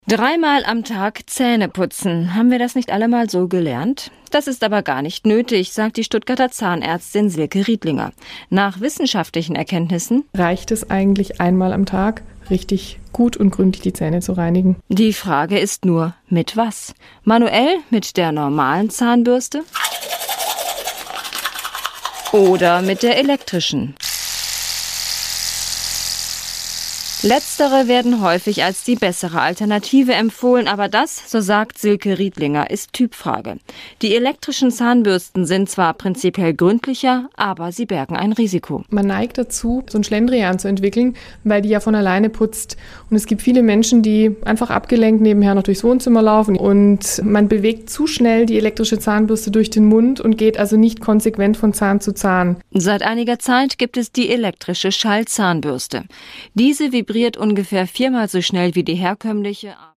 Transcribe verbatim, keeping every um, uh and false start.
Dreimal am Tag Zähne putzen. Haben wir das nicht alle mal so gelernt? Das ist aber gar nicht nötig, sagt die Stuttgarter Zahnärztin Silke Riedlinger. Nach wissenschaftlichen Erkenntnissen reicht es eigentlich einmal am Tag, richtig gut und gründlich die Zähne zu reinigen. Die Frage ist nur, mit was? Manuell mit der normalen Zahnbürste? Oder mit der elektrischen? Letztere werden häufig als die bessere Alternative empfohlen, aber das, so sagt Silke Riedlinger, ist Typfrage. Die elektrischen Zahnbürsten sind zwar prinzipiell gründlicher, aber sie bergen ein Risiko. Man neigt dazu, so einen Schlendrian zu entwickeln, weil die ja von alleine putzt. Und es gibt viele Menschen, die einfach abgelenkt nebenher noch durchs Wohnzimmer laufen und man bewegt zu schnell die elektrische Zahnbürste durch den Mund und geht also nicht konsequent von Zahn zu Zahn. Seit einiger Zeit gibt es die elektrische Schallzahnbürste. Diese vibriert ungefähr viermal so schnell wie die herkömmliche.